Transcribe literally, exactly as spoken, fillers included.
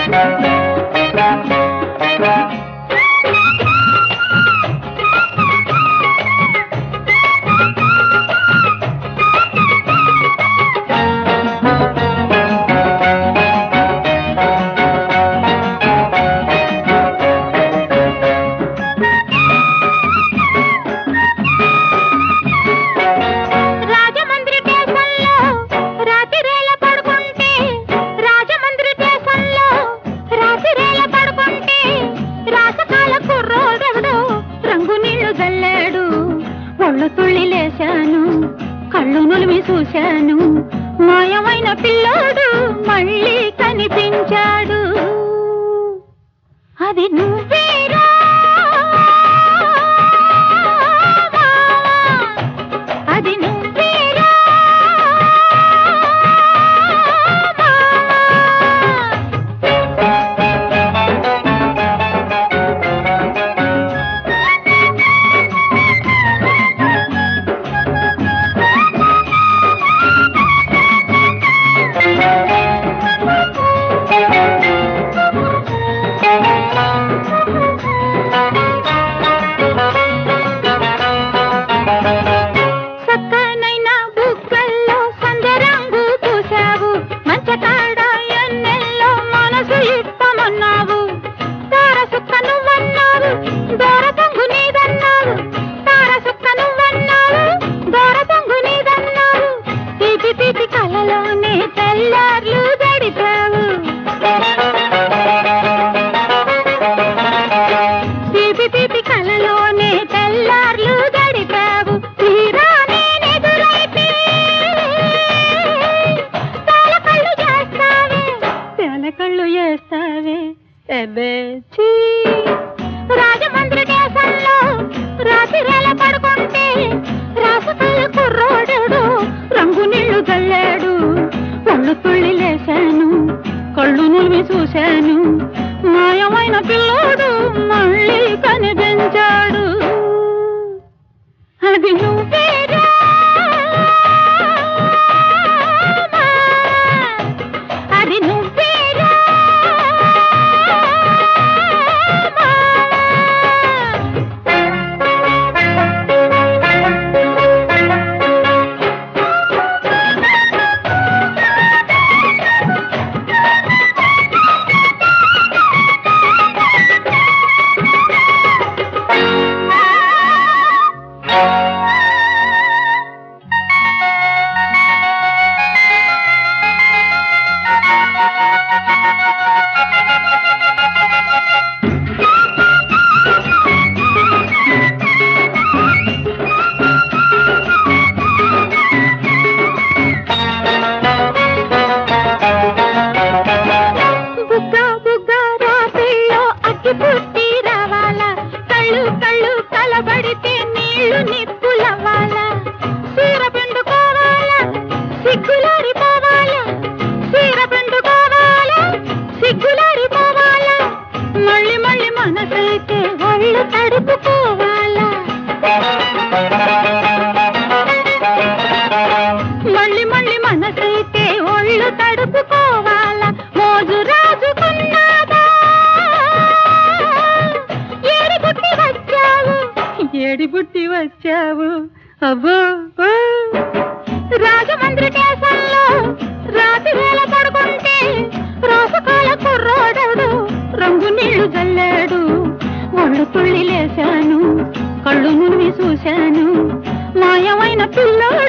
కళ్ళు నులిమి చూశాను, మాయమైన పిల్లోడు మళ్ళీ కనిపించాడు. అది నువ్వేరా, అది నువ్వేరా. రాజమండ్రి దేశంలో రాత్రివేళ పడుకుంటే రాసకాల కుర్రోడు రంగు నీళ్లు చల్లాడు. ఒళ్ళు తుళ్ళి లేశాను, కళ్ళు నులిమి చూశాను, మాయమైన పిల్లోడు మళ్ళీ కనిపించాడు. అది నువ్వేరా, అది నువ్వేరా. పుట్టి రావాలా, కళ్ళు కళ్ళు కలబడితే నీళ్లు నిప్పులవ్వాలా, సీర పిండుకోవాలా, సిగ్గులారిపోవాలా, సీర పిండుకోవాలా, సిగ్గులారిపోవాలా, మళ్ళీ మళ్ళీ మనసైతే ఒళ్ళు తడుపుకోవాలా, మళ్ళీ మళ్ళీ మనసైతే ఒళ్ళు తడుపుకోవాలా. మోజు రాజుకున్నాదా, ఏడి పుట్టి వచ్చావు. అబ్బో, రాజమండ్రి దేశంలో రాత్రివేళ పడుకుంటే రాసకాల కుర్రోడు రంగు నీళ్లు చల్లాడు. ఒళ్ళు తుళ్ళి లేశాను, కళ్ళు నులిమి చూశాను, మాయమైన పిల్ల